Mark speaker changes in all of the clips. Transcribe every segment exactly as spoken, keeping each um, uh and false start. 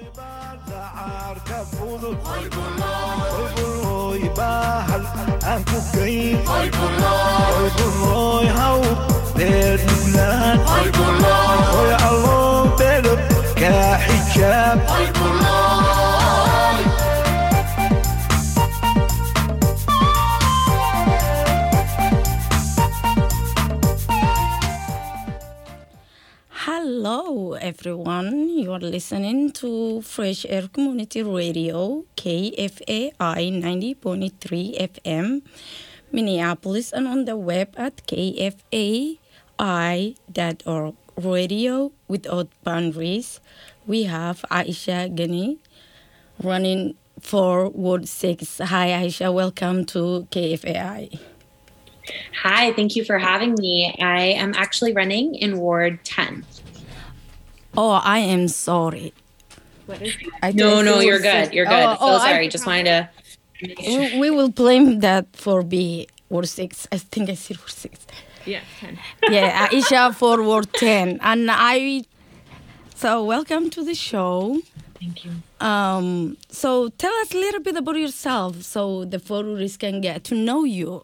Speaker 1: Hello, everyone. You are listening to Fresh Air Community Radio, K F A I ninety point three F M, Minneapolis, and on the web at k f a i dot org. Radio Without Boundaries. We have Aisha Ghani running for Ward six. Hi, Aisha. Welcome to K F A I.
Speaker 2: Hi, thank you for having me. I am actually running in Ward ten.
Speaker 1: Oh, I am sorry.
Speaker 2: What is I no, no, you're good. Six. You're good. Oh, so oh, sorry. I, Just wanted to.
Speaker 1: We, we will blame that for B Ward six. I think I said Ward six.
Speaker 2: Yeah, ten.
Speaker 1: Yeah, Aisha for Ward ten. And I. So, welcome to the show.
Speaker 2: Thank you.
Speaker 1: Um. So, tell us a little bit about yourself so the followers can get to know you.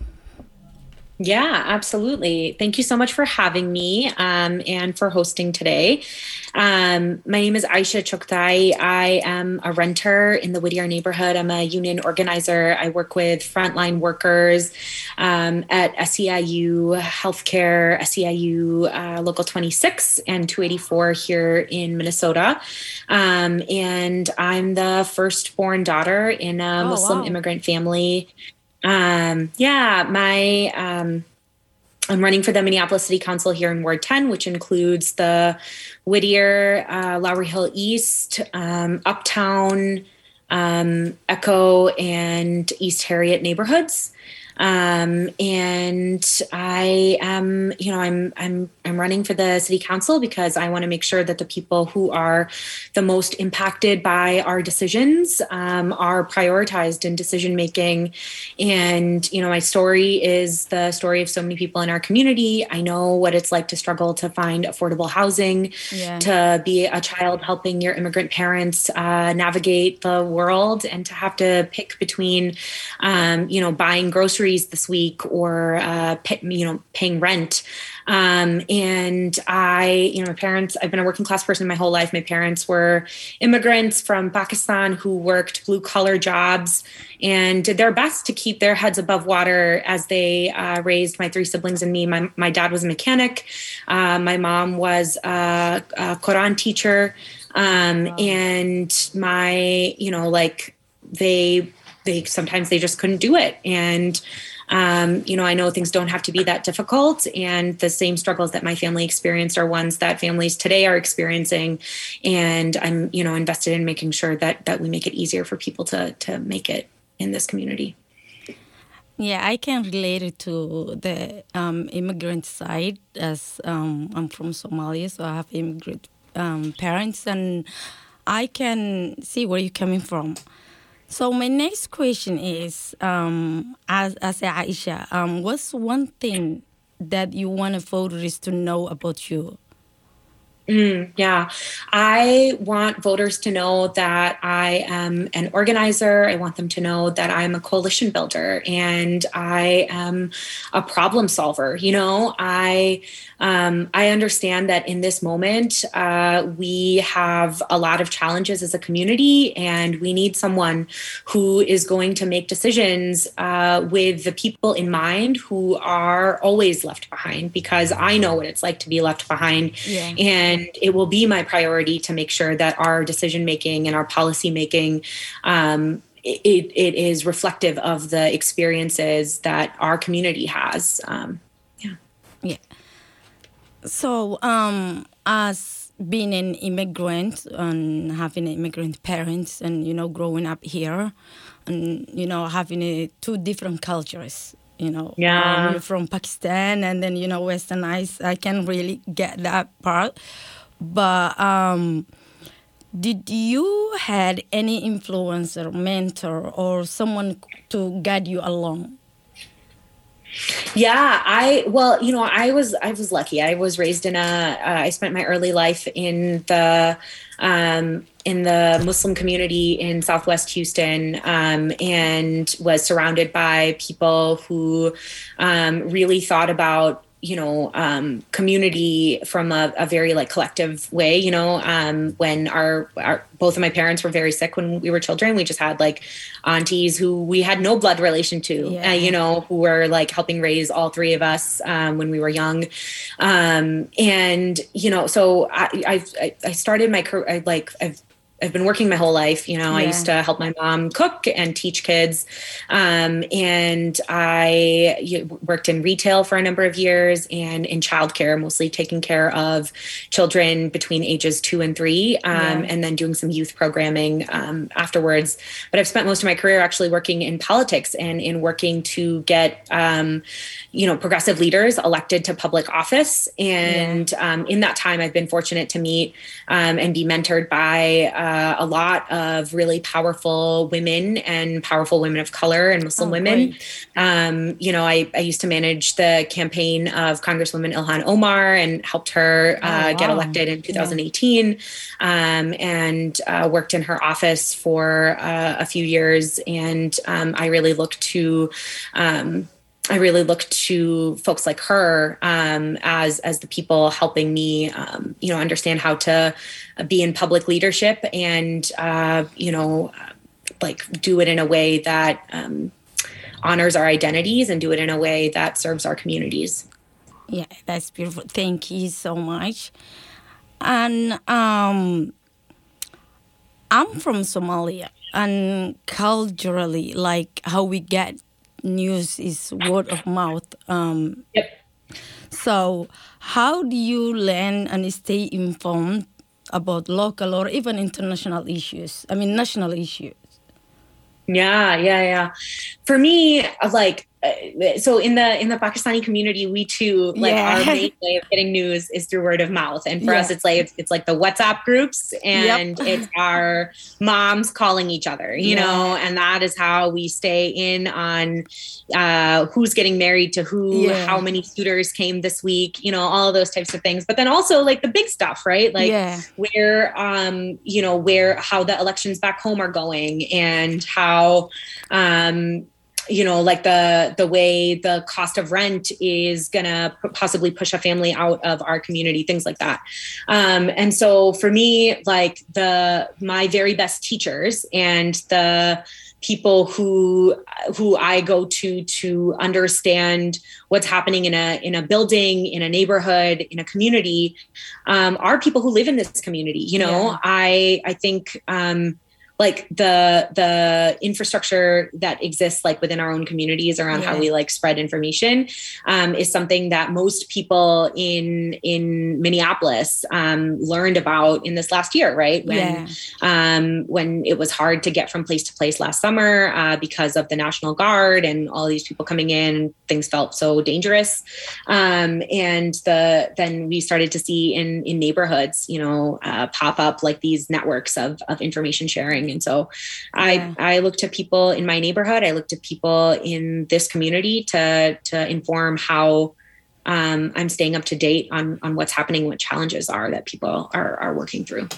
Speaker 2: Yeah, absolutely. Thank you so much for having me um, and for hosting today. Um, my name is Aisha Chokthai. I am a renter in the Whittier neighborhood. I'm a union organizer. I work with frontline workers um, at S E I U Healthcare, S E I U uh, Local twenty-six and two eighty-four here in Minnesota. Um, and I'm the firstborn daughter in a oh, Muslim wow. immigrant family. Um, yeah, my, um, I'm running for the Minneapolis City Council here in Ward ten, which includes the Whittier, uh, Lowry Hill East, um, Uptown, um, Echo, and East Harriet neighborhoods. Um, and I am, you know, I'm, I'm, I'm running for the city council because I want to make sure that the people who are the most impacted by our decisions, um, are prioritized in decision making. And, you know, my story is the story of so many people in our community. I know what it's like to struggle to find affordable housing, yeah. to be a child helping your immigrant parents, uh, navigate the world and to have to pick between, um, you know, buying groceries this week or, uh, pay, you know, paying rent. Um, and I, you know, my parents, I've been a working class person my whole life. My parents were immigrants from Pakistan who worked blue collar jobs and did their best to keep their heads above water as they uh, raised my three siblings and me. My, my dad was a mechanic. Uh, my mom was a, a Quran teacher. Um, wow. And my, you know, like they, they, sometimes they just couldn't do it. And, um, you know, I know things don't have to be that difficult, and the same struggles that my family experienced are ones that families today are experiencing. And I'm, you know, invested in making sure that, that we make it easier for people to, to make it in this community.
Speaker 1: Yeah, I can relate it to the um, immigrant side as um, I'm from Somalia, so I have immigrant um, parents, and I can see where you're coming from. So my next question is, um, as, as Aisha, um, what's one thing that you want voters to know about you?
Speaker 2: Mm, yeah, I want voters to know that I am an organizer. I want them to know that I'm a coalition builder and I am a problem solver. You know, I um, I understand that in this moment, uh, we have a lot of challenges as a community, and we need someone who is going to make decisions uh, with the people in mind who are always left behind, because I know what it's like to be left behind. Yeah. And it will be my priority to make sure that our decision making and our policy making, um, it, it is reflective of the experiences that our community has. Um, yeah.
Speaker 1: Yeah. So, um, as being an immigrant and having immigrant parents and, you know, growing up here and, you know, having a, two different cultures, you know,
Speaker 2: yeah.
Speaker 1: um, you're from Pakistan and then, you know, westernized, I can really get that part. But um, did you had any influencer, mentor, or someone to guide you along?
Speaker 2: Yeah, I, well, you know, I was, I was lucky. I was raised in a, uh, I spent my early life in the, um, in the Muslim community in Southwest Houston, um, and was surrounded by people who, um, really thought about, you know, um, community from a, a very like collective way. You know, um, when our, our, both of my parents were very sick when we were children, we just had like aunties who we had no blood relation to,
Speaker 1: Yeah.
Speaker 2: uh, you know, who were like helping raise all three of us, um, when we were young. Um, and, you know, so I, I, I started my career, I, like, I've, I've been working my whole life. You know, yeah. I used to help my mom cook and teach kids. Um, and I worked in retail for a number of years and in childcare, mostly taking care of children between ages two and three, um, yeah. and then doing some youth programming um, afterwards. But I've spent most of my career actually working in politics and in working to get, um, you know, progressive leaders elected to public office. And yeah. um, in that time, I've been fortunate to meet um, and be mentored by uh, Uh, a lot of really powerful women and powerful women of color and Muslim oh, women. Um, you know, I, I used to manage the campaign of Congresswoman Ilhan Omar and helped her uh, oh, wow. get elected in two thousand eighteen, yeah. um, and uh, worked in her office for uh, a few years. And um, I really look to um, I really look to folks like her um, as as the people helping me, um, you know, understand how to be in public leadership and, uh, you know, like do it in a way that um, honors our identities and do it in a way that serves our communities.
Speaker 1: Yeah, that's beautiful. Thank you so much. And um, I'm from Somalia, and culturally, like how we get news is word of mouth. Um,
Speaker 2: yep.
Speaker 1: So how do you learn and stay informed about local or even international issues? I mean, national issues.
Speaker 2: Yeah, yeah, yeah. For me, like, uh, so in the in the Pakistani community, we too like yeah. our main way of getting news is through word of mouth, and for yeah. us, it's like it's, it's like the WhatsApp groups, and yep. it's our moms calling each other, you yeah. know, and that is how we stay in on uh, who's getting married to who, yeah. how many suitors came this week, you know, all of those types of things. But then also like the big stuff, right? Like yeah. where, um, you know, where how the elections back home are going, and how. Um, you know, like the the way the cost of rent is going to possibly push a family out of our community, things like that. Um, and so for me, like the my very best teachers and the people who who I go to to understand what's happening in a in a building, in a neighborhood, in a community, um, are people who live in this community. You know, yeah. I I think. Um, like the the infrastructure that exists like within our own communities around yeah. how we like spread information um, is something that most people in in Minneapolis um, learned about in this last year, right? When yeah. um, when it was hard to get from place to place last summer uh, because of the National Guard and all these people coming in, things felt so dangerous. Um, and the then we started to see in in neighborhoods, you know, uh, pop up like these networks of of information sharing. And so yeah. I, I look to people in my neighborhood. I look to people in this community to, to inform how um, I'm staying up to date on, on what's happening, what challenges are that people are, are working through.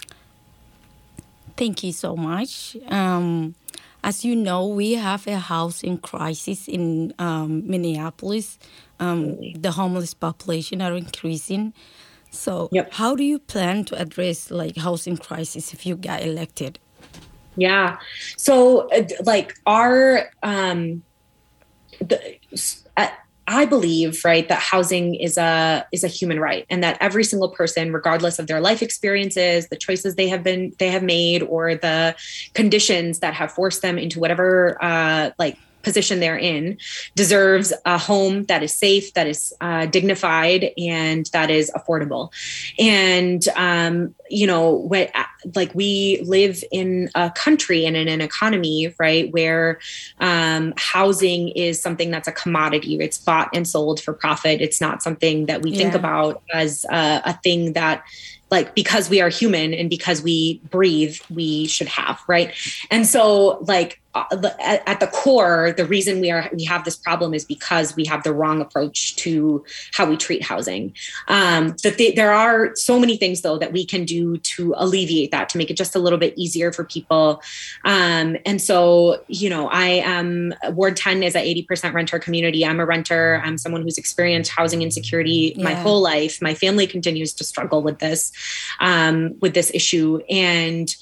Speaker 1: Thank you so much. Um, as you know, we have a housing crisis in um, Minneapolis. Um, the homeless population are increasing. So yep. how do you plan to address like housing crisis if you get elected?
Speaker 2: Yeah. So uh, like our, um, the, uh, I believe, right, that housing is a, is a human right, and that every single person, regardless of their life experiences, the choices they have been, they have made, or the conditions that have forced them into whatever, uh, like, position they're in, deserves a home that is safe, that is uh, dignified, and that is affordable. And, um, you know, when, like we live in a country and in an economy, right, where um, housing is something that's a commodity. It's bought and sold for profit. It's not something that we yeah. think about as a, a thing that, like, because we are human and because we breathe, we should have, right? And so, like, at the core, the reason we are we have this problem is because we have the wrong approach to how we treat housing. Um, that they, there are so many things, though, that we can do to alleviate that, to make it just a little bit easier for people. Um, and so, you know, I am Ward ten is an eighty percent renter community. I'm a renter. I'm someone who's experienced housing insecurity yeah. my whole life. My family continues to struggle with this, um, with this issue, and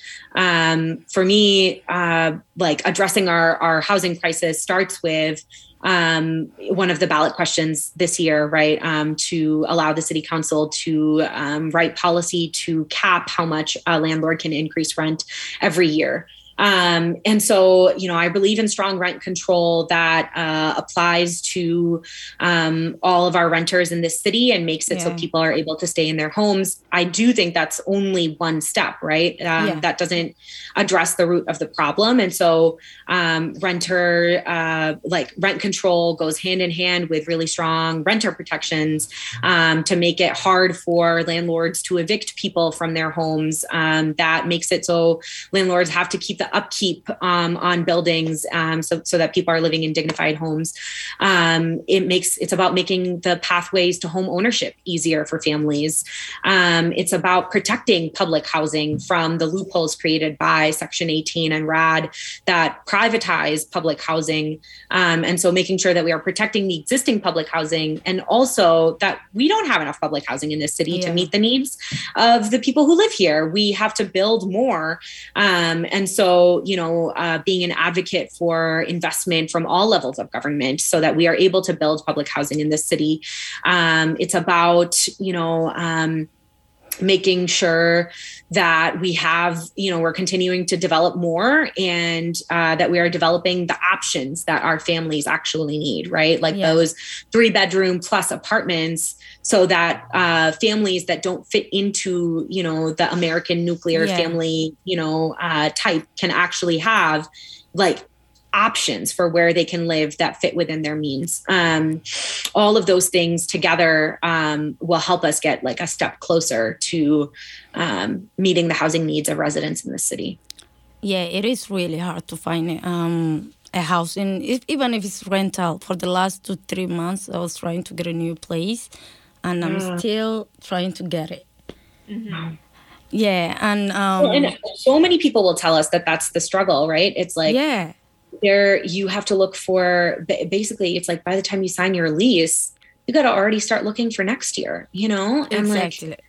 Speaker 2: um, for me, uh, like addressing our, our housing crisis starts with um, one of the ballot questions this year, right? Um, to allow the city council to um, write policy to cap how much a landlord can increase rent every year. Um, and so, you know, I believe in strong rent control that uh, applies to um, all of our renters in this city and makes it yeah. so people are able to stay in their homes. I do think that's only one step, right? Um, yeah. That doesn't address the root of the problem. And so um, renter, uh, like rent control goes hand in hand with really strong renter protections um, to make it hard for landlords to evict people from their homes. Um, that makes it so landlords have to keep the upkeep um, on buildings um, so, so that people are living in dignified homes. Um, it makes, it's about making the pathways to home ownership easier for families. Um, it's about protecting public housing from the loopholes created by Section eighteen and R A D that privatize public housing. Um, and so making sure that we are protecting the existing public housing, and also that we don't have enough public housing in this city yeah. to meet the needs of the people who live here. We have to build more. Um, and so So, you know, uh, being an advocate for investment from all levels of government so that we are able to build public housing in this city. Um, it's about, you know, um, making sure that we have, you know, we're continuing to develop more, and uh, that we are developing the options that our families actually need, right? Like yeah. those three bedroom plus apartments, so that uh, families that don't fit into, you know, the American nuclear yeah. family, you know, uh, type can actually have like options for where they can live that fit within their means. Um, all of those things together um, will help us get like a step closer to um, meeting the housing needs of residents in the city.
Speaker 1: Yeah, it is really hard to find um, a house, in, if, even if it's rental. For the last two, three months, I was trying to get a new place, and I'm mm. still trying to get it. Mm-hmm. Yeah, and, um,
Speaker 2: well, and so many people will tell us that that's the struggle, right? It's like,
Speaker 1: yeah.
Speaker 2: there you have to look for, basically it's like by the time you sign your lease, you got to already start looking for next year, you know? And
Speaker 1: exactly. Like,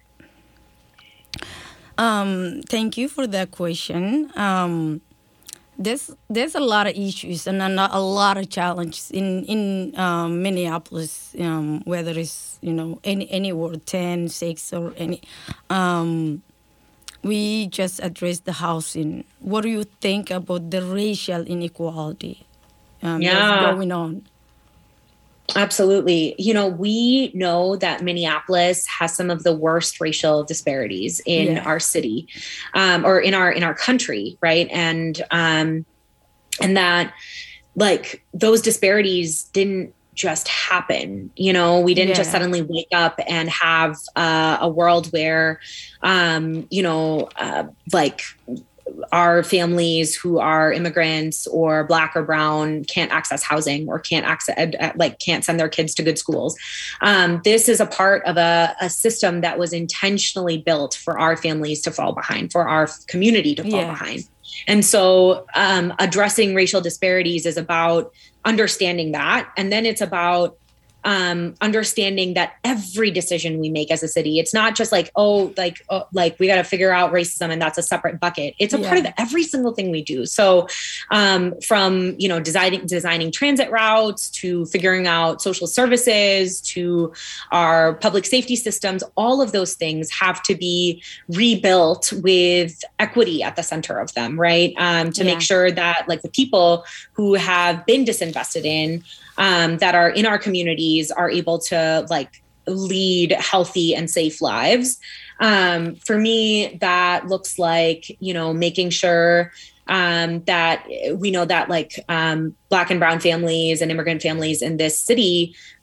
Speaker 1: um, thank you for that question. Um, there's there's a lot of issues and a, a lot of challenges in in um, Minneapolis, um, whether it's, you know, any any ward ten, six, or any. Um, We just addressed the housing. What do you think about the racial inequality um, yeah. that's going on?
Speaker 2: Absolutely. You know, we know that Minneapolis has some of the worst racial disparities in yeah. our city, um, or in our in our country, right? And um, and that, like, those disparities didn't just happen. You know, we didn't yeah. just suddenly wake up and have uh, a world where, um, you know, uh, like our families who are immigrants or Black or brown can't access housing or can't access, like can't send their kids to good schools. Um, this is a part of a, a system that was intentionally built for our families to fall behind, for our community to fall yeah. behind. And so um, addressing racial disparities is about understanding that. And then it's about um, understanding that every decision we make as a city, it's not just like, oh, like, oh, like we got to figure out racism and that's a separate bucket. It's a yeah. part of every single thing we do. So um, from, you know, designing, designing transit routes to figuring out social services to our public safety systems, all of those things have to be rebuilt with equity at the center of them, right? Um, to yeah. make sure that like the people who have been disinvested in, um, that are in our communities are able to like lead healthy and safe lives. Um, for me, that looks like, you know, making sure um, that we know that like um, Black and brown families and immigrant families in this city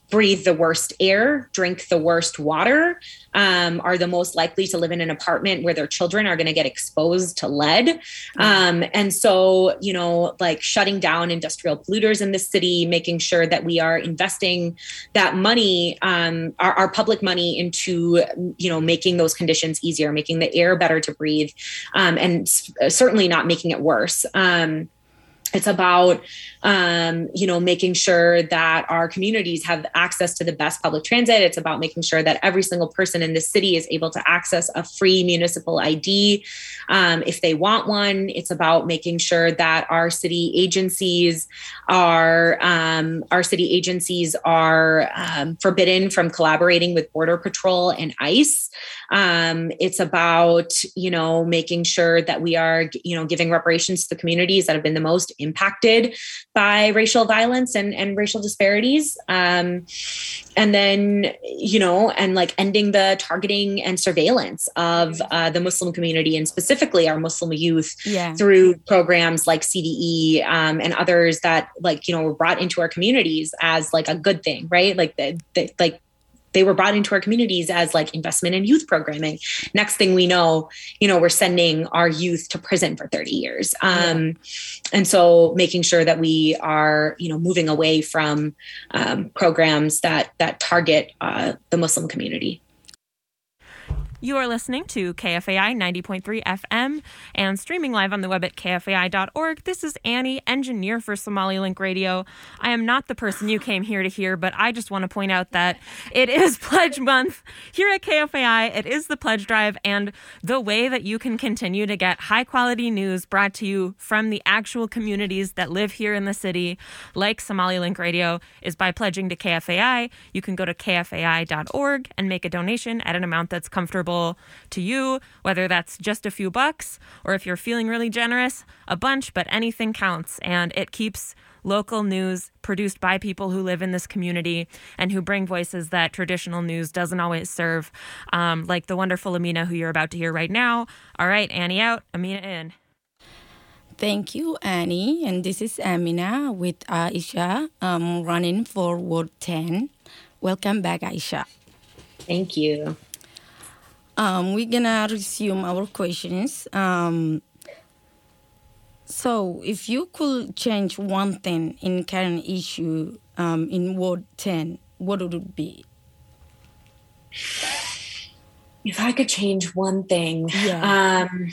Speaker 2: breathe the worst air, drink the worst water, um, are the most likely to live in an apartment where their children are going to get exposed to lead. Um, and so, you know, like shutting down industrial polluters in the city, making sure that we are investing that money, um, our, our public money into, you know, making those conditions easier, making the air better to breathe, um, and s- certainly not making it worse. Um, It's about, um, you know, making sure that our communities have access to the best public transit. It's about making sure that every single person in the city is able to access a free municipal I D um, if they want one. It's about making sure that our city agencies are um, our city agencies are um, forbidden from collaborating with Border Patrol and ICE. Um, it's about, you know, making sure that we are, you know, giving reparations to the communities that have been the most impacted by racial violence and, and racial disparities. Um, and then, you know, and like ending the targeting and surveillance of uh, the Muslim community and specifically our Muslim youth
Speaker 1: Yeah.
Speaker 2: through programs like C D E um, and others that like, you know, were brought into our communities as like a good thing, right? Like the, the like, they were brought into our communities as like investment in youth programming. Next thing we know, you know, we're sending our youth to prison for thirty years. Um, yeah. And so making sure that we are, you know, moving away from um, programs that, that target uh, the Muslim community.
Speaker 3: You are listening to K F A I ninety point three F M and streaming live on the web at K F A I dot org. This is Annie, engineer for Somali Link Radio. I am not the person you came here to hear, but I just want to point out that it is Pledge Month here at K F A I. It is the Pledge Drive, and the way that you can continue to get high-quality news brought to you from the actual communities that live here in the city, like Somali Link Radio, is by pledging to K F A I. You can go to K F A I dot org and make a donation at an amount that's comfortable to you, whether that's just a few bucks or if you're feeling really generous, a bunch, but anything counts. And it keeps local news produced by people who live in this community and who bring voices that traditional news doesn't always serve, um, like the wonderful Amina, who you're about to hear right now. All right, Annie out, Amina in.
Speaker 1: Thank you, Annie. And this is Amina with Aisha, um, running for Ward ten. Welcome back, Aisha.
Speaker 2: Thank you.
Speaker 1: Um, we're gonna resume our questions. Um, so, if you could change one thing in current issue um, in Ward ten, what would it be?
Speaker 2: If I could change one thing,
Speaker 1: yeah.
Speaker 2: um,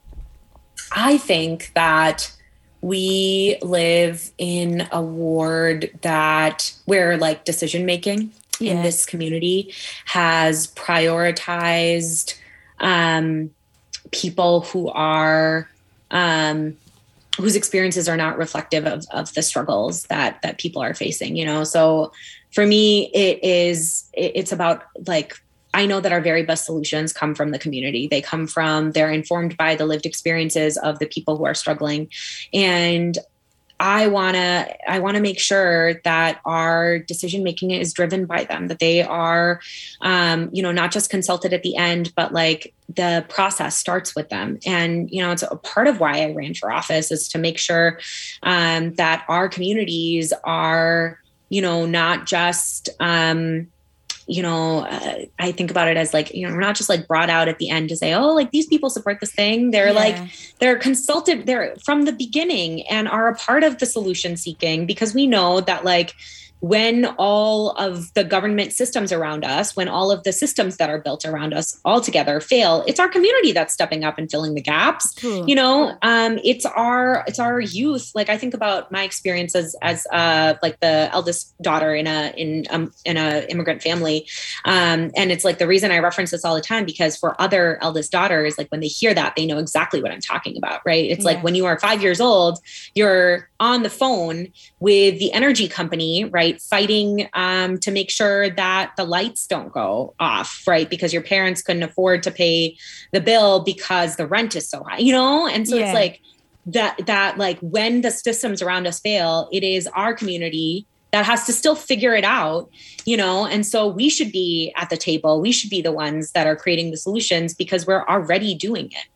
Speaker 2: I think that we live in a ward that where like decision making yeah. in this community has prioritized um, people who are um, whose experiences are not reflective of, of the struggles that that people are facing. You know, so for me, it is it, it's about like. I know that our very best solutions come from the community. They come from, they're informed by the lived experiences of the people who are struggling. And I want to, I want to make sure that our decision-making is driven by them, that they are, um, you know, not just consulted at the end, but like the process starts with them. And, you know, it's a part of why I ran for office is to make sure um, that our communities are, you know, not just, um, you know, uh, I think about it as like, you know, we're not just like brought out at the end to say, oh, like these people support this thing. They're yeah. like, they're consulted, they're from the beginning and are a part of the solution seeking, because we know that like when all of the government systems around us, when all of the systems that are built around us all together fail, it's our community that's stepping up and filling the gaps. Cool. You know, um, it's our it's our youth. Like I think about my experience as as uh, like the eldest daughter in a in um, in a immigrant family, um, and it's like the reason I reference this all the time because for other eldest daughters, like when they hear that, they know exactly what I'm talking about. Right? It's yeah. like when you are five years old, you're on the phone with the energy company, right? Fighting um, to make sure that the lights don't go off, right? Because your parents couldn't afford to pay the bill because the rent is so high, you know? And so yeah. it's like that, that like when the systems around us fail, it is our community that has to still figure it out, you know? And so we should be at the table. We should be the ones that are creating the solutions because we're already doing it.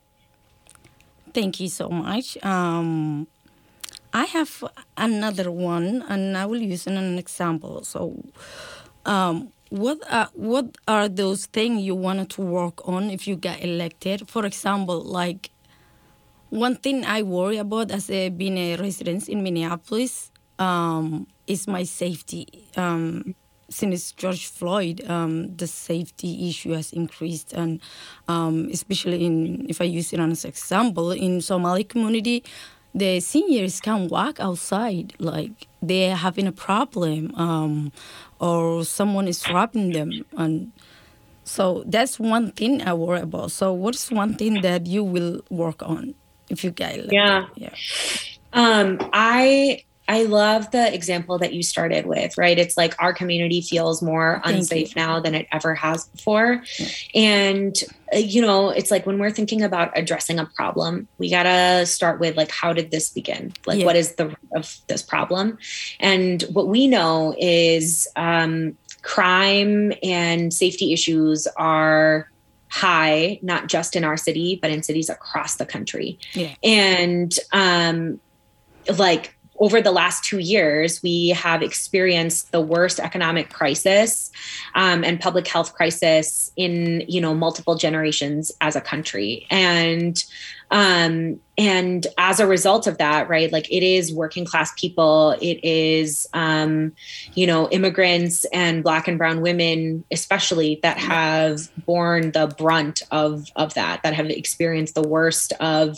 Speaker 1: Thank you so much. Um, I have another one, and I will use an example. So um, what are, what are those things you wanted to work on if you got elected? For example, like one thing I worry about as a, being a resident in Minneapolis um, is my safety. Um, since George Floyd, um, the safety issue has increased, and um, especially in, if I use it as an example, in Somali community, the seniors can't walk outside, like they're having a problem, um, or someone is robbing them, and so that's one thing I worry about. So what's one thing that you will work on if you get elected?
Speaker 2: Yeah,
Speaker 1: yeah.
Speaker 2: Um, I. I love the example that you started with, right? It's like our community feels more
Speaker 1: Thank
Speaker 2: unsafe
Speaker 1: you.
Speaker 2: now than it ever has before.
Speaker 1: Yeah.
Speaker 2: And, uh, you know, it's like when we're thinking about addressing a problem, we got to start with like, how did this begin? Like,
Speaker 1: Yeah.
Speaker 2: what is the root of this problem? And what we know is um, crime and safety issues are high, not just in our city, but in cities across the country.
Speaker 1: Yeah.
Speaker 2: And um, like, over the last two years, we have experienced the worst economic crisis um, and public health crisis in, you know, multiple generations as a country. And um, and as a result of that, right, like it is working class people, it is, um, you know, immigrants and Black and brown women, especially, that have borne the brunt of, of that, that have experienced the worst of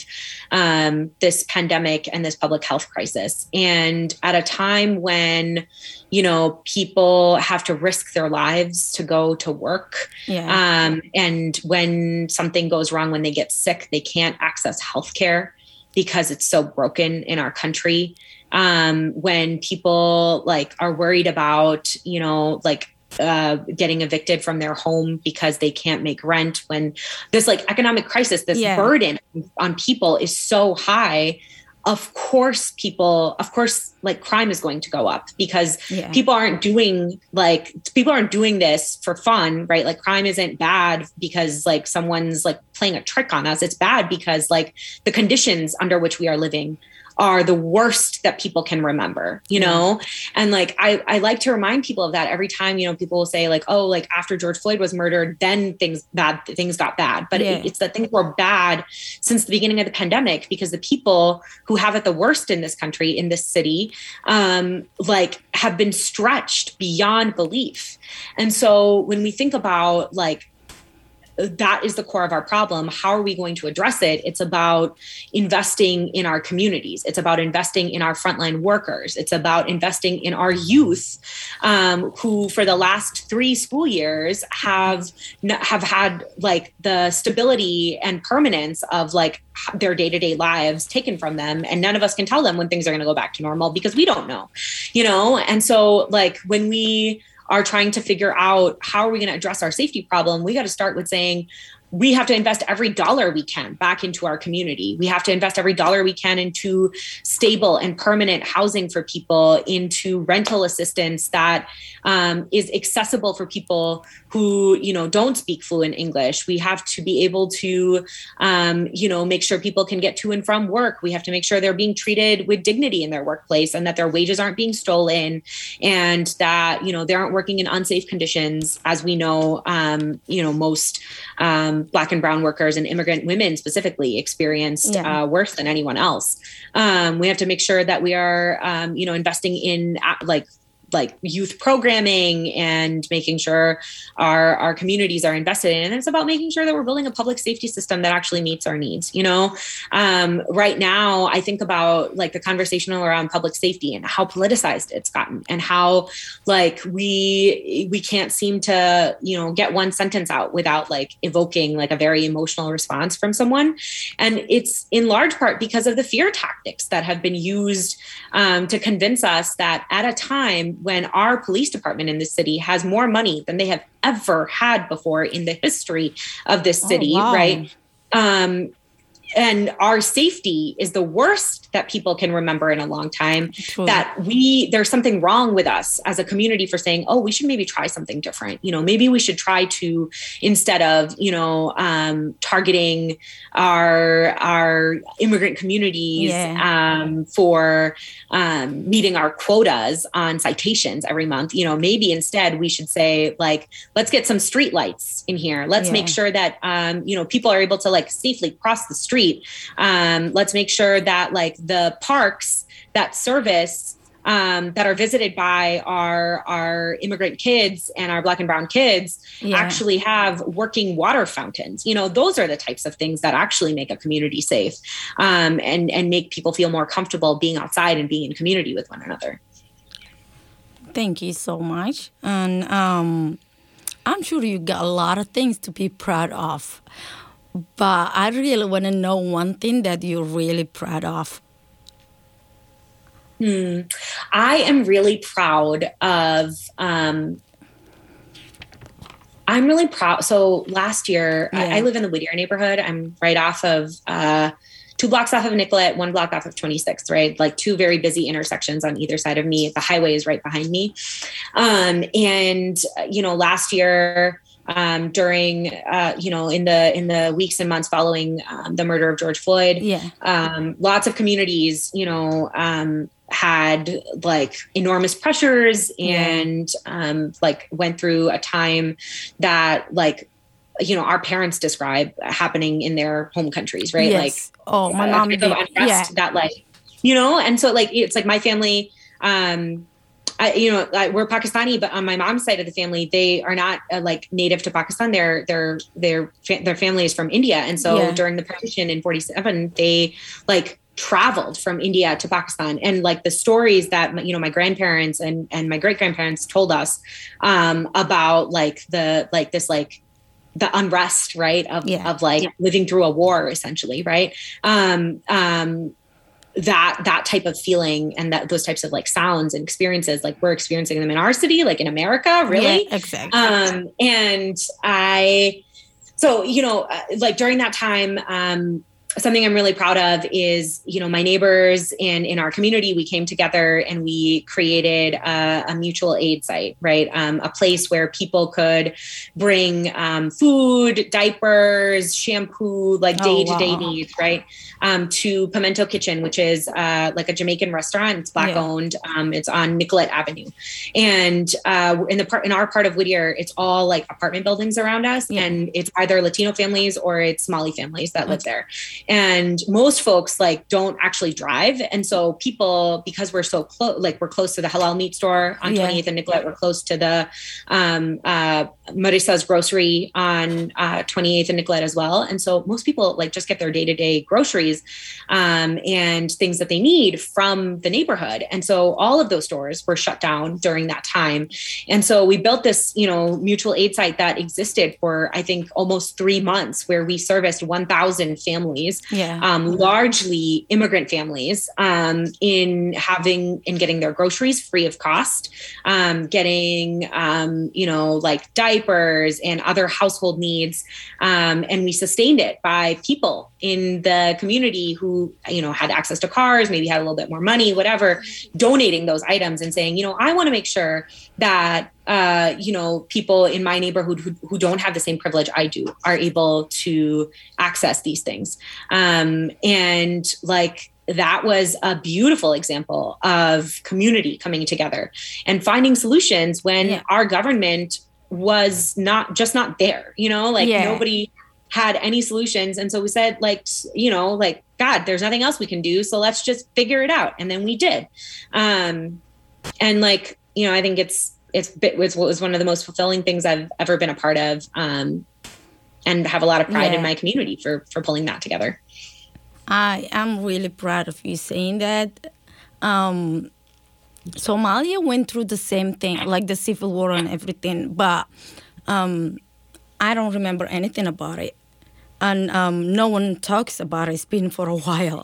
Speaker 2: um, this pandemic and this public health crisis. And at a time when, you know, people have to risk their lives to go to work.
Speaker 1: Yeah.
Speaker 2: Um, and when something goes wrong, when they get sick, they can't access healthcare because it's so broken in our country. Um, when people like are worried about, you know, like uh, getting evicted from their home because they can't make rent, when this like economic crisis, this
Speaker 1: Yeah.
Speaker 2: burden on people is so high. Of course, people, of course, like crime is going to go up because
Speaker 1: Yeah.
Speaker 2: people aren't doing like, people aren't doing this for fun, right? Like crime isn't bad because like someone's like playing a trick on us. It's bad because like the conditions under which we are living are the worst that people can remember, you know? And like, I, I like to remind people of that every time, you know, people will say like, oh, like after George Floyd was murdered, then things bad, things got bad. But
Speaker 1: Yeah.
Speaker 2: it, it's that things were bad since the beginning of the pandemic, because the people who have it the worst in this country, in this city, um, like have been stretched beyond belief. And so when we think about like, that is the core of our problem. How are we going to address it? It's about investing in our communities. It's about investing in our frontline workers. It's about investing in our youth, um, who for the last three school years have have had like the stability and permanence of like their day-to-day lives taken from them. And none of us can tell them when things are going to go back to normal because we don't know, you know? And so like when we are trying to figure out how are we going to address our safety problem, we got to start with saying, we have to invest every dollar we can back into our community. We have to invest every dollar we can into stable and permanent housing for people, into rental assistance that um, is accessible for people who, you know, don't speak fluent English. We have to be able to, um, you know, make sure people can get to and from work. We have to make sure they're being treated with dignity in their workplace and that their wages aren't being stolen and that, you know, they aren't working in unsafe conditions. As we know, um, you know, most um, Black and brown workers and immigrant women specifically experienced
Speaker 1: Yeah.
Speaker 2: uh, worse than anyone else. Um, we have to make sure that we are, um, you know, investing in uh, like like youth programming and making sure our, our communities are invested in. And it's about making sure that we're building a public safety system that actually meets our needs. You know, um, right now, I think about like the conversation around public safety and how politicized it's gotten and how like we, we can't seem to, you know, get one sentence out without like evoking like a very emotional response from someone. And it's in large part because of the fear tactics that have been used um, to convince us that at a time when our police department in this city has more money than they have ever had before in the history of this city,
Speaker 1: Oh, wow.
Speaker 2: right? Um, and our safety is the worst that people can remember in a long time.
Speaker 1: True.
Speaker 2: That we, there's something wrong with us as a community for saying, oh, we should maybe try something different. You know, maybe we should try to, instead of, you know, um, targeting our, our immigrant communities
Speaker 1: Yeah.
Speaker 2: um, for um, meeting our quotas on citations every month, you know, maybe instead we should say, like, let's get some street lights in here. Let's
Speaker 1: Yeah.
Speaker 2: make sure that, um, you know, people are able to like safely cross the street. Um, let's make sure that like the parks that service um, that are visited by our our immigrant kids and our Black and brown kids
Speaker 1: Yeah.
Speaker 2: actually have working water fountains. You know, those are the types of things that actually make a community safe um, and and make people feel more comfortable being outside and being in community with one another.
Speaker 1: Thank you so much. And um, I'm sure you got a lot of things to be proud of. But I really want to know one thing that you're really proud of.
Speaker 2: Hmm. I am really proud of, um, I'm really proud. So last year,
Speaker 1: Yeah.
Speaker 2: I, I live in the Whittier neighborhood. I'm right off of, uh, two blocks off of Nicollet, one block off of twenty-sixth, right? Like two very busy intersections on either side of me. The highway is right behind me. Um, and, you know, last year, um, during, uh, you know, in the, in the weeks and months following um, the murder of George Floyd,
Speaker 1: Yeah.
Speaker 2: um, lots of communities, you know, um, had like enormous pressures and um, like went through a time that like, you know, our parents describe happening in their home countries, right?
Speaker 1: Yes.
Speaker 2: Like,
Speaker 1: oh, my
Speaker 2: a
Speaker 1: mom
Speaker 2: type
Speaker 1: did.
Speaker 2: of unrest
Speaker 1: Yeah.
Speaker 2: that like, you know, and so like, it's like my family, um, I, you know, like, we're Pakistani, but on my mom's side of the family, they are not uh, like native to Pakistan. Their, their, their, fa- their family is from India. And so
Speaker 1: Yeah.
Speaker 2: during the partition in forty-seven, they like traveled from India to Pakistan. And like the stories that, you know, my grandparents and, and my great grandparents told us um, about like the, like this, like, the unrest, right. Of,
Speaker 1: Yeah.
Speaker 2: of like
Speaker 1: Yeah.
Speaker 2: living through a war, essentially. Right. Um, um, that, that type of feeling and that those types of like sounds and experiences, like we're experiencing them in our city, like in America, really.
Speaker 1: Yeah, exactly.
Speaker 2: Um, and I, so, you know, uh, like during that time, um, something I'm really proud of is, you know, my neighbors and in our community, we came together and we created a, a mutual aid site, right? Um, a place where people could bring um, food, diapers, shampoo, like day-to-day
Speaker 1: Oh, wow.
Speaker 2: needs, right? Um, to Pimento Kitchen, which is uh, like a Jamaican restaurant. It's Black
Speaker 1: Yeah.
Speaker 2: owned. Um, it's on Nicollet Avenue. And uh, in the part, in our part of Whittier, it's all like apartment buildings around us.
Speaker 1: Yeah.
Speaker 2: And it's either Latino families or it's Somali families that live there. And most folks like don't actually drive. And so people, because we're so close, like we're close to the halal meat store on
Speaker 1: Yeah.
Speaker 2: twenty-eighth and Nicollet, we're close to the um, uh, Marisa's grocery on uh, twenty-eighth and Nicollet as well. And so most people like just get their day-to-day groceries um, and things that they need from the neighborhood. And so all of those stores were shut down during that time. And so we built this, you know, mutual aid site that existed for, I think, almost three months where we serviced one thousand families.
Speaker 1: Yeah.
Speaker 2: Um, largely immigrant families um, in having in getting their groceries free of cost, um, getting um, you know like diapers and other household needs, um, and we sustained it by people in the community who you know had access to cars, maybe had a little bit more money, whatever, donating those items and saying, you know, I want to make sure that uh, you know, people in my neighborhood who, who don't have the same privilege I do are able to access these things. Um, and like, that was a beautiful example of community coming together and finding solutions when
Speaker 1: Yeah.
Speaker 2: our government was not just not there, you know, like
Speaker 1: Yeah.
Speaker 2: nobody had any solutions. And so we said, like, you know, like, God, there's nothing else we can do. So let's just figure it out. And then we did. Um, and like, you know, I think it's, it's it was what was one of the most fulfilling things I've ever been a part of, um, and have a lot of pride
Speaker 1: Yeah.
Speaker 2: in my community for for pulling that together.
Speaker 1: I am really proud of you saying that. Um, Somalia went through the same thing, like the civil war and everything, but um, I don't remember anything about it. And um, no one talks about it. It's been for a while.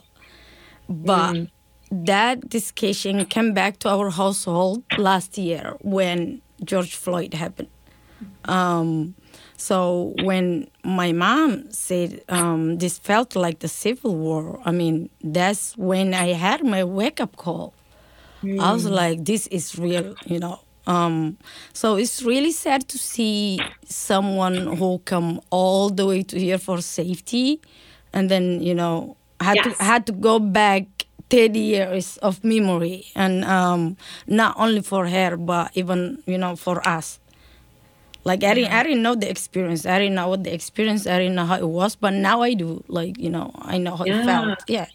Speaker 1: But
Speaker 2: Mm.
Speaker 1: that discussion came back to our household last year when George Floyd happened. Um, So when my mom said um, this felt like the Civil War, I mean, that's when I had my wake-up call. Mm. I was like, this is real, you know. Um, so it's really sad to see someone who come all the way to here for safety and then, you know, had, yes. to, had to go back thirty years of memory. And um, not only for her, but even, you know, for us. Like, I didn't, I didn't know the experience. I didn't know what the experience, I didn't know how it was, but now I do. Like, you know, I know how yeah. it felt. Yeah.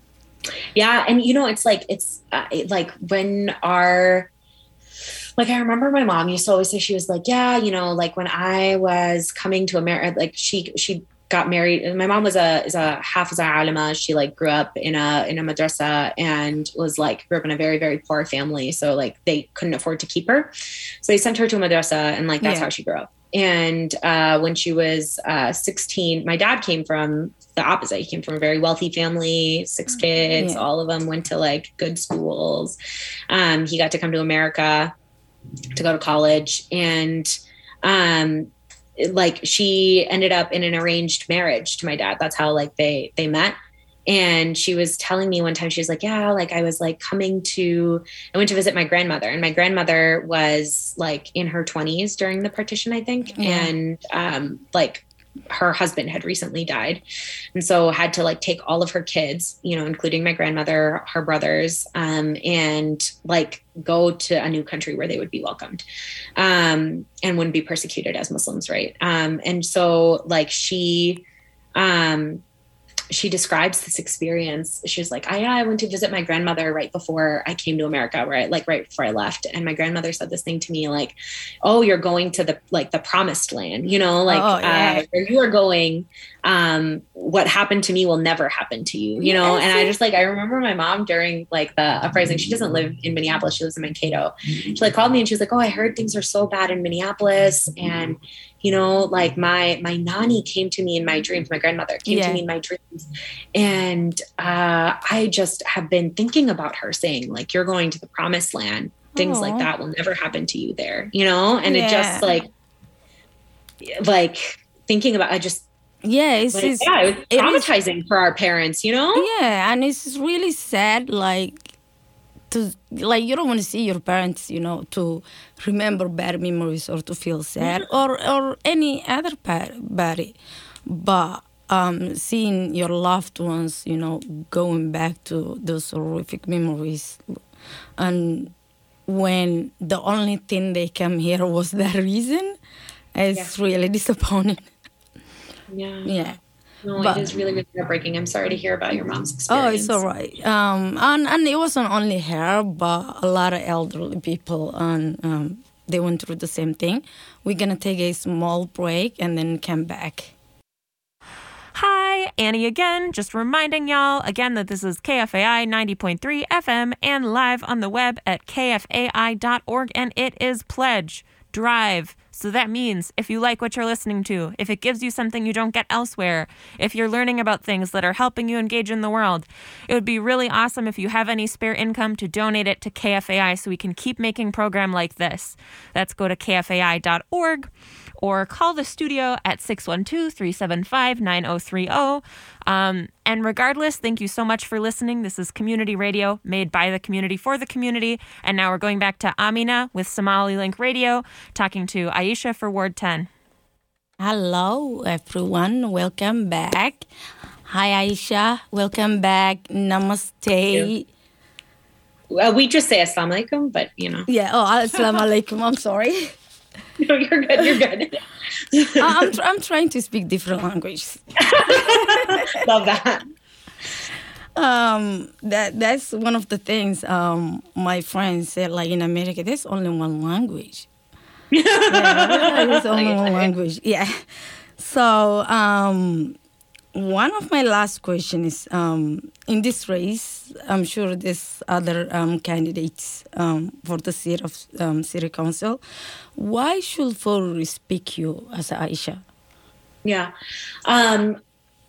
Speaker 2: Yeah. And, you know, it's like, it's uh, it, like when our, like, I remember my mom used to always say, she was like, yeah, you know, like when I was coming to America, like she, she got married. My mom was a, is a Hafiza Alima. She like grew up in a, in a madrasa and was like, grew up in a very, very poor family. So like they couldn't afford to keep her. So they sent her to a madrasa and like, that's yeah. how she grew up. And uh, when she was uh, sixteen, my dad came from the opposite. He came from a very wealthy family, six kids, yeah. all of them went to like good schools. Um, he got to come to America to go to college. And um, like she ended up in an arranged marriage to my dad. That's how like they, they met. And she was telling me one time, she was like, yeah, like I was like coming to, I went to visit my grandmother, and my grandmother was like in her twenties during the partition, I think. Yeah. And um, like her husband had recently died. And so had to like take all of her kids, you know, including my grandmother, her brothers, um, and like go to a new country where they would be welcomed, um, and wouldn't be persecuted as Muslims. Right. Um, and so like she, um, she describes this experience. She was like, I, I went to visit my grandmother right before I came to America, right? Like right before I left. And my grandmother said this thing to me, like, oh, you're going to the, like the promised land, you know, like, oh, yeah. uh, where you are going, um, what happened to me will never happen to you, you know? And I just like, I remember my mom during like the uprising, she doesn't live in Minneapolis. She lives in Mankato. She like called me and she was like, oh, I heard things are so bad in Minneapolis. And, you know, like my, my nanny came to me in my dreams. My grandmother came yeah. to me in my dreams. And uh, I just have been thinking about her saying like, you're going to the promised land. Things Aww. Like that will never happen to you there, you know? And yeah. it just like, like thinking about, I just,
Speaker 1: yeah, it's,
Speaker 2: like,
Speaker 1: it's
Speaker 2: yeah, it was traumatizing it for our parents, you know?
Speaker 1: Yeah. And it's really sad, like, to like you don't want to see your parents, you know, to remember bad memories or to feel sad mm-hmm. or or any other bad, but um, seeing your loved ones, you know, going back to those horrific memories, and when the only thing they came here was that reason, it's yeah. really disappointing.
Speaker 2: Yeah.
Speaker 1: Yeah.
Speaker 2: No, but, it is really, really heartbreaking. I'm sorry to hear about your mom's experience.
Speaker 1: Oh, it's all right. Um, and, and it wasn't only her, but a lot of elderly people, and um, they went through the same thing. We're going to take a small break and then come back.
Speaker 3: Hi, Annie again, just reminding y'all again that this is K F A I ninety point three F M and live on the web at K F A I dot org, and it is Pledge Drive. So that means if you like what you're listening to, if it gives you something you don't get elsewhere, if you're learning about things that are helping you engage in the world, it would be really awesome if you have any spare income to donate it to K F A I so we can keep making program like this. That's go to K F A I dot org or call the studio at six one two, three seven five, nine oh three oh. Um, and regardless, thank you so much for listening. This is community radio made by the community for the community. And now we're going back to Amina with Somali Link Radio, talking to Aisha for Ward ten.
Speaker 1: Hello, everyone. Welcome back. Hi, Aisha. Welcome back. Namaste.
Speaker 2: Well, we just say assalamu alaikum, but you know.
Speaker 1: Yeah. Oh, assalamu alaikum. I'm sorry.
Speaker 2: No, you're good. You're good.
Speaker 1: I'm I'm trying to speak different languages.
Speaker 2: Love that.
Speaker 1: Um, that that's one of the things. Um, my friends said, like in America, there's only one language. Yeah, there's only one language. Yeah. So, um, one of my last questions is, um, in this race, I'm sure there's other um, candidates um, for the seat of um, city council. Why should voters pick you as Aisha?
Speaker 2: Yeah. Um,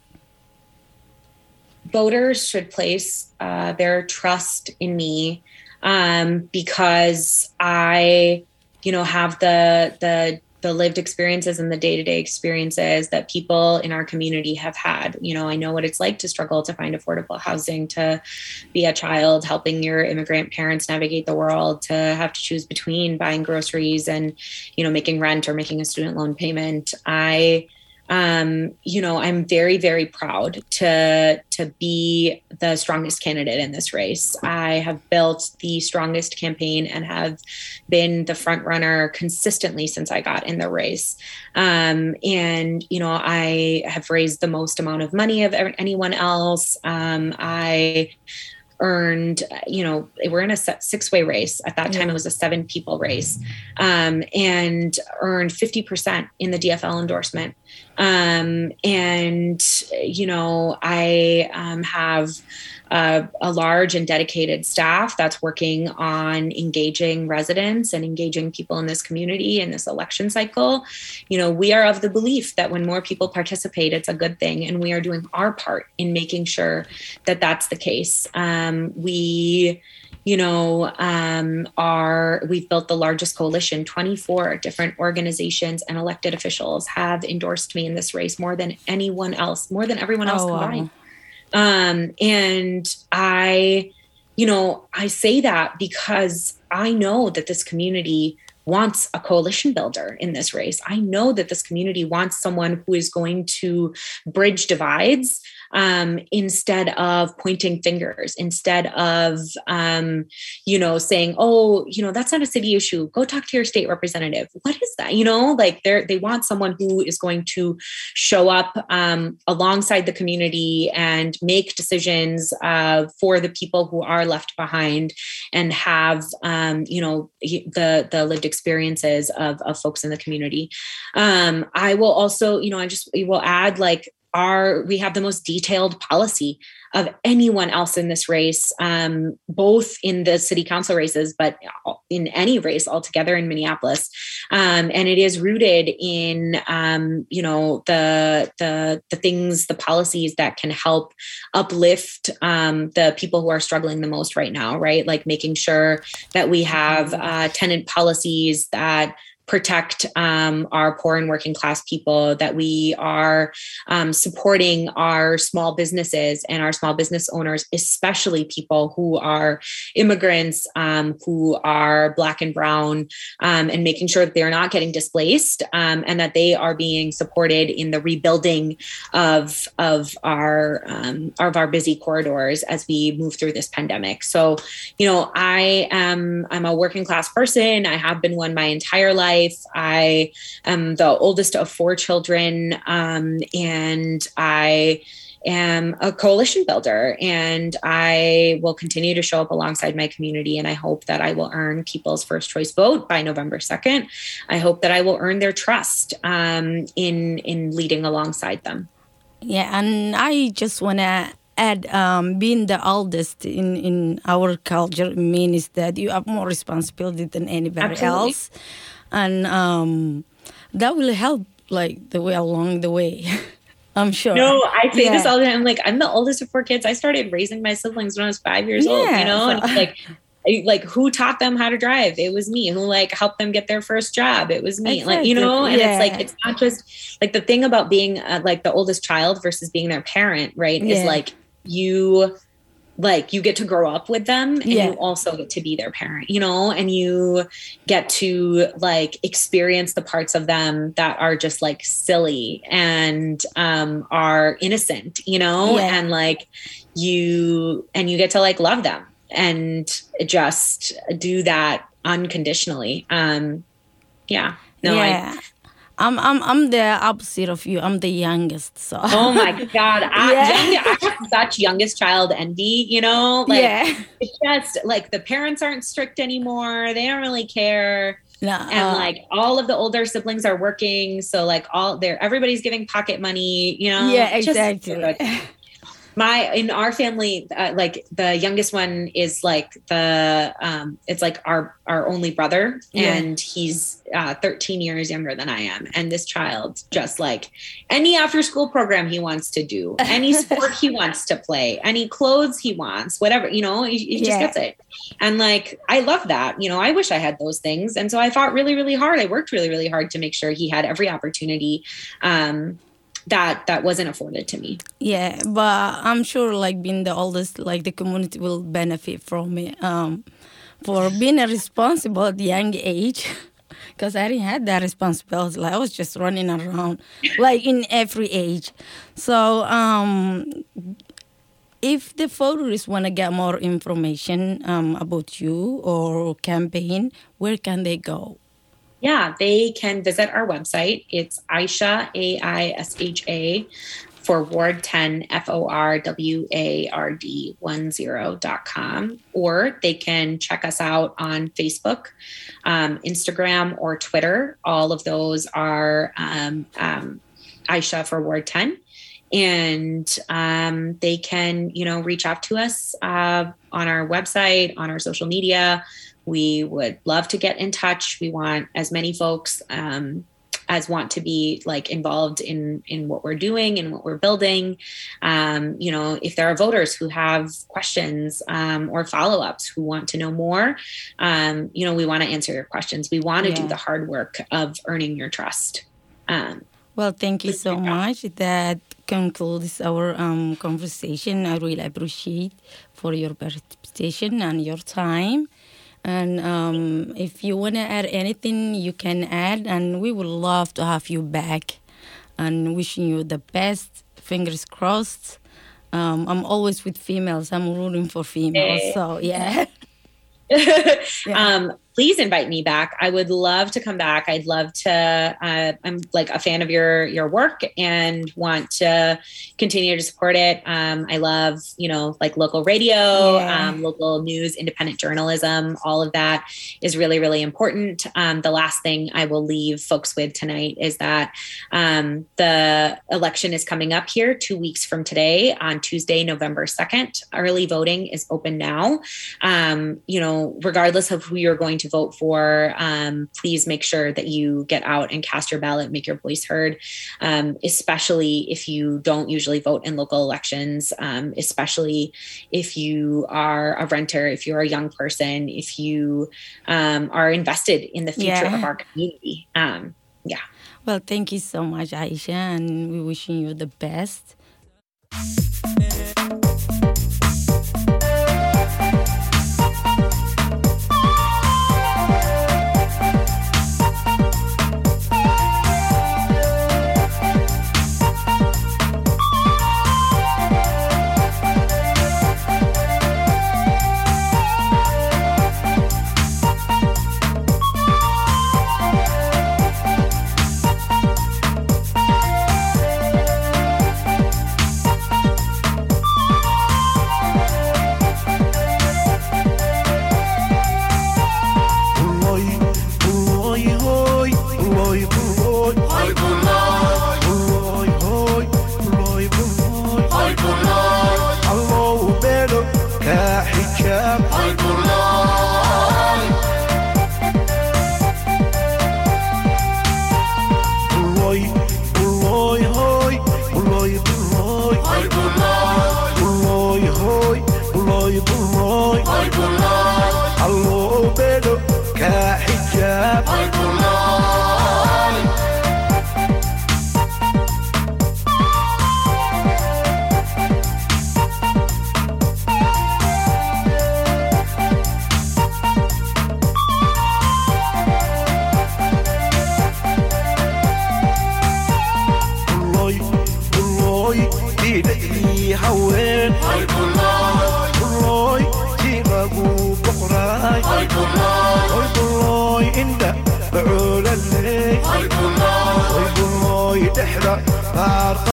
Speaker 2: voters should place uh, their trust in me um, because I, you know, have the the the lived experiences and the day-to-day experiences that people in our community have had. You know, I know what it's like to struggle to find affordable housing, to be a child, helping your immigrant parents navigate the world, to have to choose between buying groceries and, you know, making rent or making a student loan payment. I Um, you know, I'm very, very proud to, to be the strongest candidate in this race. I have built the strongest campaign and have been the front runner consistently since I got in the race. Um, and, you know, I have raised the most amount of money of anyone else. Um, I earned, you know, we're in a six-way race. At that time, it was a seven people race, um, and earned fifty percent in the D F L endorsement. Um, and, you know, I um, have uh, a large and dedicated staff that's working on engaging residents and engaging people in this community in this election cycle. You know, we are of the belief that when more people participate, it's a good thing. And we are doing our part in making sure that that's the case. Um, we you know, um, are, we've built the largest coalition. twenty-four different organizations and elected officials have endorsed me in this race, more than anyone else, more than everyone else
Speaker 1: oh,
Speaker 2: combined.
Speaker 1: Wow.
Speaker 2: Um, and I, you know, I say that because I know that this community wants a coalition builder in this race. I know that this community wants someone who is going to bridge divides, um, instead of pointing fingers, instead of, um, you know, saying, oh, you know, that's not a city issue. Go talk to your state representative. What is that? You know, like they're, they want someone who is going to show up, um, alongside the community and make decisions, uh, for the people who are left behind and have, um, you know, the, the lived experiences of, of folks in the community. Um, I will also, you know, I just, we will add like, Our, we have the most detailed policy of anyone else in this race, um, both in the city council races, but in any race altogether in Minneapolis. Um, and it is rooted in, um, you know, the, the, the things, the policies that can help uplift um, the people who are struggling the most right now, right? Like making sure that we have uh, tenant policies that protect um, our poor and working class people, that we are um, supporting our small businesses and our small business owners, especially people who are immigrants, um, who are Black and Brown, um, and making sure that they're not getting displaced, um, and that they are being supported in the rebuilding of, of our um, of our busy corridors as we move through this pandemic. So, you know, I am I'm a working class person. I have been one my entire life. I am the oldest of four children, um, and I am a coalition builder, and I will continue to show up alongside my community. And I hope that I will earn people's first choice vote by November second. I hope that I will earn their trust um, in in leading alongside them.
Speaker 1: Yeah, and I just want to add, um, being the oldest in, in our culture means that you have more responsibility than anybody
Speaker 2: Absolutely.
Speaker 1: else. And um, that will help, like, the way along the way. I'm sure.
Speaker 2: No, I say
Speaker 1: yeah.
Speaker 2: this all the time. I'm like, I'm the oldest of four kids. I started raising my siblings when I was five years
Speaker 1: yeah,
Speaker 2: old, you know?
Speaker 1: So,
Speaker 2: and it's like, like who taught them how to drive? It was me. Who like helped them get their first job? It was me.
Speaker 1: Exactly.
Speaker 2: Like, you know, and
Speaker 1: yeah.
Speaker 2: it's like, it's not just like the thing about being uh, like the oldest child versus being their parent, right?
Speaker 1: Yeah.
Speaker 2: Is like you like you get to grow up with them, and
Speaker 1: yeah.
Speaker 2: you also get to be their parent, you know, and you get to like experience the parts of them that are just like silly and um, are innocent, you know,
Speaker 1: yeah.
Speaker 2: and like you, and you get to like love them and just do that unconditionally. Um, yeah. No,
Speaker 1: yeah.
Speaker 2: I,
Speaker 1: I'm I'm I'm the opposite of you. I'm the youngest, so.
Speaker 2: Oh my God! I,
Speaker 1: yeah.
Speaker 2: young, I have such youngest child envy. You know, like
Speaker 1: yeah.
Speaker 2: it's just like the parents aren't strict anymore. They don't really care,
Speaker 1: No,
Speaker 2: and
Speaker 1: uh,
Speaker 2: like all of the older siblings are working, so like all they're everybody's giving pocket money. You know,
Speaker 1: yeah,
Speaker 2: Just
Speaker 1: exactly.
Speaker 2: so My, in our family, uh, like the youngest one is like the, um, it's like our, our only brother,
Speaker 1: Yeah.
Speaker 2: and he's uh, thirteen years younger than I am. And this child just like any after school program he wants to do, any sport he wants to play, any clothes he wants, whatever, you know, he, he just
Speaker 1: Yeah.
Speaker 2: gets it. And like, I love that, you know, I wish I had those things. And so I fought really, really hard. I worked really, really hard to make sure he had every opportunity, um, that that wasn't afforded to me.
Speaker 1: Yeah, but I'm sure like being the oldest, like the community will benefit from it. Um, for being a responsible at a young age, because I didn't have that responsibility. Like I was just running around, like in every age. So um, if the voters want to get more information um, about you or campaign, where can they go?
Speaker 2: Yeah, they can visit our website. It's Aisha, A I S H A, for Ward ten, F O R W A R D ten dot com. Or they can check us out on Facebook, um, Instagram, or Twitter. All of those are um, um, Aisha for Ward ten. And um, they can, you know, reach out to us uh, on our website, on our social media. We would love to get in touch. We want as many folks um, as want to be like involved in, in what we're doing and what we're building. Um, you know, if there are voters who have questions um, or follow-ups who want to know more, um, you know, we want to answer your questions. We want to
Speaker 1: Yeah.
Speaker 2: do the hard work of earning your trust. Um,
Speaker 1: Well, thank you so much. That concludes our um, conversation. I really appreciate for your participation and your time. And um, if you want to add anything, you can add. And we would love to have you back. And wishing you the best. Fingers crossed. Um, I'm always with females. I'm rooting for females.
Speaker 2: Hey.
Speaker 1: So, yeah.
Speaker 2: um, please invite me back. I would love to come back. I'd love to, uh, I'm like a fan of your, your work and want to continue to support it. Um, I love, you know, like local radio,
Speaker 1: Yeah.
Speaker 2: um, local news, independent journalism, all of that is really, really important. Um, the last thing I will leave folks with tonight is that, um, the election is coming up here two weeks from today on Tuesday, November second. Early voting is open now. Um, you know, regardless of who you're going to vote for, um, please make sure that you get out and cast your ballot, make your voice heard, um, especially if you don't usually vote in local elections, um, especially if you are a renter, if you're a young person, if you um, are invested in the future
Speaker 1: Yeah.
Speaker 2: of our community. Um, yeah.
Speaker 1: Well, thank you so much, Aisha. And we're wishing you the best.